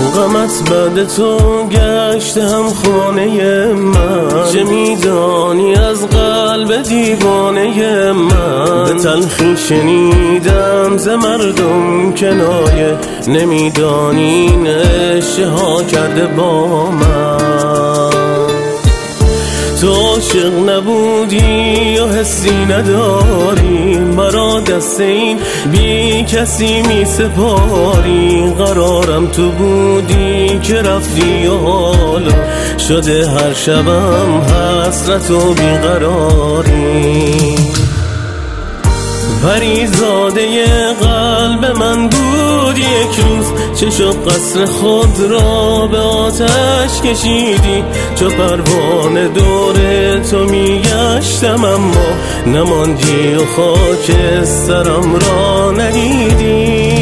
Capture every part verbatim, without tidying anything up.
غمت بعد تو گشته هم خانه من، چه میدانی از قلب دیوانه من؟ به تلخی شنیدم ز مردم کنایه، نمیدانی نشه ها کرده با من. تو عاشق نبودی و حسی نداری، مرا دست این بی کسی می سپاری. قرارم تو بودی که رفتی و حالا شده هر شبم حسرت و بیقراری. پریزاده قلب من بود یک روز، چه شد قصر خود را به آتش کشیدی. چو پروانه دور تو میگشتم اما نماندی و خاک سرم را ندیدی.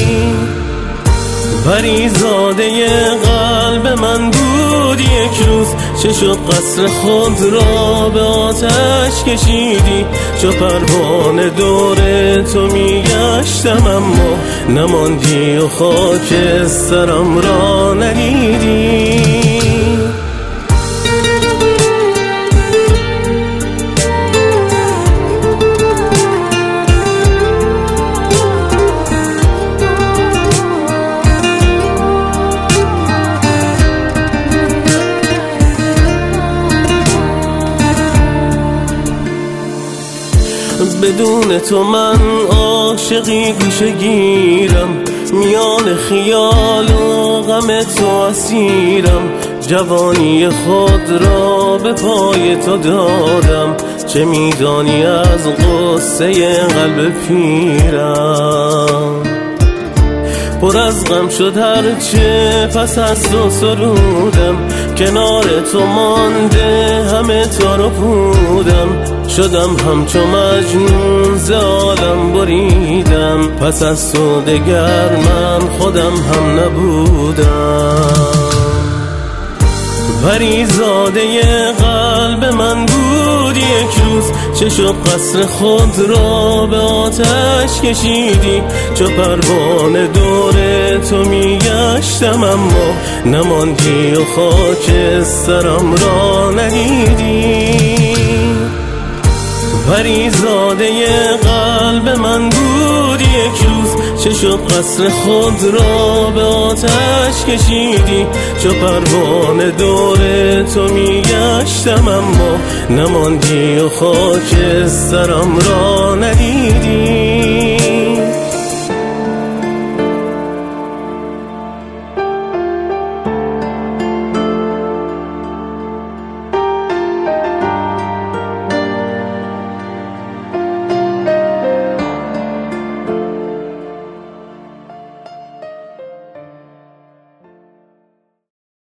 پریزاده قلب من بود یک روز، چه شد قصر خود را به آتش کشیدی. چو پروانه دور تو میگشتم اما نماندی و خاک سرم را ندیدی. بدون تو من عاشقی گوشه گیرم، میان خیال و غم تو اسیرم. جوانی خود را به پای تو دادم، چه میدانی از غصه قلب پیرم. پر از غم شد هرچه پس از تو سرودم، کنار تو مانده همه تو رو بودم. شدم همچو مجنون ز عالم بریدم، پس از تو دگر من خودم هم نبودم. پریزاده قلب من بود یک روز، چه شد قصر خود را به آتش کشیدی. چو پروانه دور تو میگشتم اما نماندی و خاک سرم را ندیدی. پریزاده قلب من بود یک روز، چه شد قصر خود را به آتش کشیدی. چو پروانه دور تو میگشتم اما نماندی و خاک سرم را ندیدی.